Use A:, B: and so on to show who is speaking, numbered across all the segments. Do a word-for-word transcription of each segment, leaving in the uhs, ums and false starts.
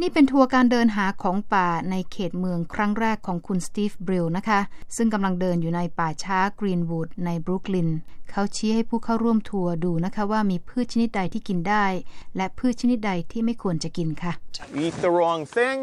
A: นี่เป็นทัวร์การเดินหาของป่าในเขตเมืองครั้งแรกของคุณสตีฟบริลนะคะซึ่งกำลังเดินอยู่ในป่าช้ากรีนวูดในบรุกลินเขาชี้ให้ผู้เข้าร่วมทัวร์ดูนะคะว่ามีพืชชนิดใดที่กินได้และพืชชนิดใดที่ไม่ควรจะกินค่ะ
B: Eat the wrong thing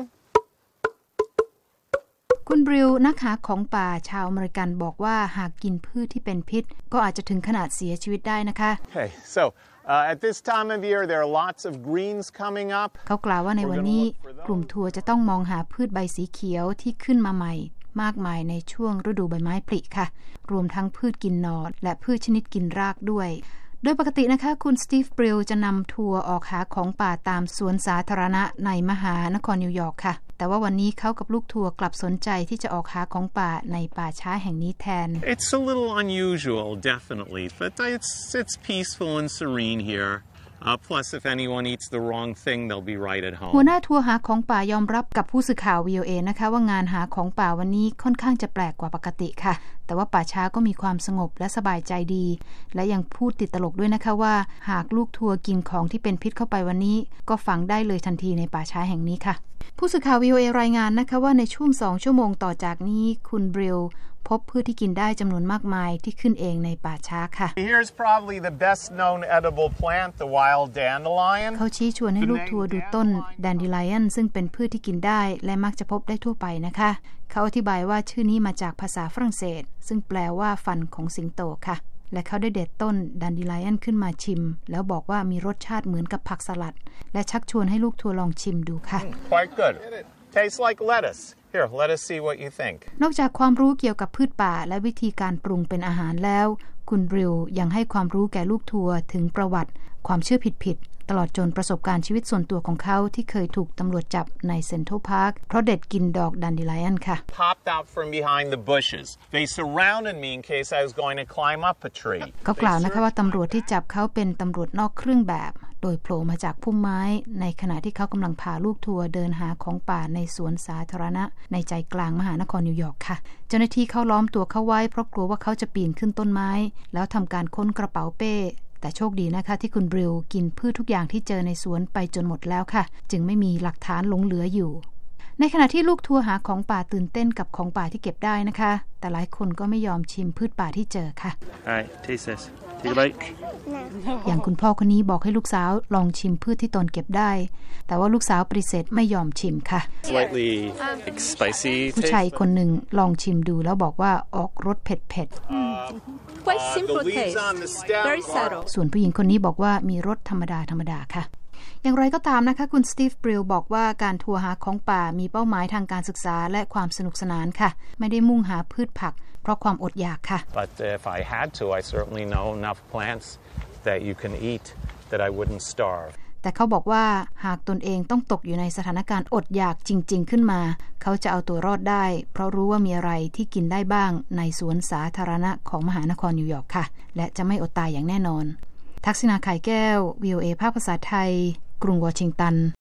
A: คุณบริลนักหาของป่าชาวอเมริกันบอกว่าหากกินพืชที่เป็นพิษก็อาจจะถึงขนาดเสียชีวิตได้นะคะ
B: Okay, so uh, at this time of year there are lots of greens coming up
A: เขากล่าวว่าในวันนี้กลุ่มทัวร์จะต้องมองหาพืชใบสีเขียวที่ขึ้นมาใหม่มากมายในช่วงฤดูใบไม้ผลิค่ะรวมทั้งพืชกินหนอนและพืชชนิดกินรากด้วยโดยปกตินะคะคุณสตีฟบริลจะนำทัวร์ออกหาของป่าตามสวนสาธารณะในมหานครนิวยอร์กค่ะแต่ว่าวันนี้เขากับลูกทัวร์กลับสนใจที่จะออกหาของป่าในป่าช้าแห่งนี้แทน
B: It's a little unusual definitely but it's it's peaceful and serene here Uh, plus if anyone eats the wrong thing they'll be right at home
A: หัวหน้าทัวร์หาของป่ายอมรับกับผู้สื่อข่าว วี โอ เอ นะคะว่างานหาของป่าวันนี้ค่อนข้างจะแปลกกว่าปกติค่ะแต่ว่าป่าช้าก็มีความสงบและสบายใจดีและยังพูดติดตลกด้วยนะคะว่าหากลูกทัวร์กินของที่เป็นพิษเข้าไปวันนี้ก็ฝังได้เลยทันทีในป่าช้าแห่งนี้ค่ะผู้สื่อข่าว วี โอ เอ รายงานนะคะว่าในช่วงสองชั่วโมงต่อจากนี้คุณบริลพบพืชที่กินได้จำนวนมากมายที่ขึ้นเองในป่าช้าค่ะ
B: Here's probably the best known edible plant the wild dandelion
A: เขาชี้ชวนให้ลูกทัวร์ดูต้น dandelion ซึ่งเป็นพืชที่กินได้และมักจะพบได้ทั่วไปนะคะเขาอธิบายว่าชื่อนี้มาจากภาษาฝรั่งเศสซึ่งแปลว่าฟันของสิงโตค่ะและเขาได้เด็ดต้น dandelion ขึ้นมาชิมแล้วบอกว่ามีรสชาติเหมือนกับผักสลัดและชักชวนให้ลูกทัวร์ลองชิมดูค่ะ
B: Quite good Tastes like lettuce Here, let us see what you think
A: นอกจากความรู้เกี่ยวกับพืชป่าและวิธีการปรุงเป็นอาหารแล้วคุณบริลยังให้ความรู้แก่ลูกทัวร์ถึงประวัติความเชื่อผิดๆตลอดจนประสบการณ์ชีวิตส่วนตัวของเขาที่เคยถูกตำรวจจับในเซ็นทรัลพาร์คเพราะเด็ดกินดอกดันดิไลออนค่ะ
B: Popped out from behind the bushes They surrounded me in case I was going to climb up a tree
A: เขากล่าวนะคะว่าตำรวจที่จับเขาเป็นตำรวจนอกเครื่องแบบโดยโผล่มาจากพุ่มไม้ในขณะที่เขากำลังพาลูกทัวร์เดินหาของป่าในสวนสาธารณะในใจกลางมหานครนิวยอร์กค่ะเจ้าหน้าที่เขาล้อมตัวเขาไว้เพราะกลัวว่าเขาจะปีนขึ้นต้นไม้แล้วทำการค้นกระเป๋าเป้แต่โชคดีนะคะที่คุณบริลกินพืชทุกอย่างที่เจอในสวนไปจนหมดแล้วค่ะจึงไม่มีหลักฐานหลงเหลืออยู่ในขณะที่ลูกทัวร์หาของป่าตื่นเต้นกับของป่าที่เก็บได้นะคะแต่หลายคนก็ไม่ยอมชิมพืชป่าที่เจอค่ะ
C: Alright, taste this. Take a bite.
A: อย่างคุณพ่อคนนี้บอกให้ลูกสาวลองชิมพืชที่ตนเก็บได้แต่ว่าลูกสาวปฏิเสธไม่ยอมชิมค่ะ
C: Slightly like, spicy
A: ผู้ชายคนหนึ่งลองชิมดูแล้วบอกว่าออกรสเผ็ดๆ
D: Quite simple taste very subtle
A: ส่วนผู้หญิงคนนี้บอกว่ามีรสธรรมดาธรรมดาค่ะอย่างไรก็ตามนะคะคุณสตีฟบริลบอกว่าการทัวร์หาของป่ามีเป้าหมายทางการศึกษาและความสนุกสนานค่ะไม่ได้มุ่งหาพืชผักเพราะความอดอยากค่ะ
B: But if I had to I certainly know enough plants that you can eat that I wouldn't starve
A: แต่เขาบอกว่าหากตนเองต้องตกอยู่ในสถานการณ์อดอยากจริงๆขึ้นมาเขาจะเอาตัวรอดได้เพราะรู้ว่ามีอะไรที่กินได้บ้างในสวนสาธารณะของมหานครนิวยอร์กค่ะและจะไม่อดตายอย่างแน่นอนทักษิณา ไข่แก้ว วี โอ เอ ภาคภาษาไทยกรุงวอชิงตัน